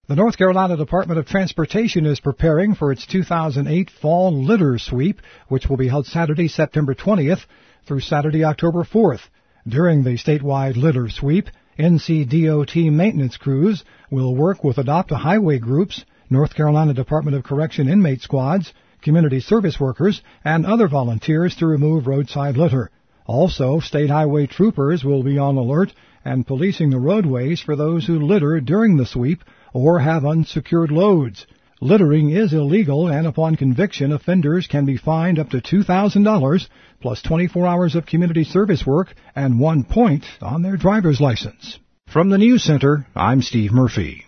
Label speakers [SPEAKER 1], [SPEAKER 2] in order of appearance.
[SPEAKER 1] The North Carolina Department of Transportation is preparing for its 2008 Fall Litter Sweep, which will be held Saturday, September 20th through Saturday, October 4th. During the statewide litter sweep, NCDOT maintenance crews will work with Adopt-A-Highway groups, North Carolina Department of Correction inmate squads, community service workers, and other volunteers to remove roadside litter. Also, state highway troopers will be on alert and policing the roadways for those who litter during the sweep or have unsecured loads. Littering is illegal, and upon conviction, offenders can be fined up to $2,000 plus 24 hours of community service work and 1 point on their driver's license. From the News Center, I'm Steve Murphy.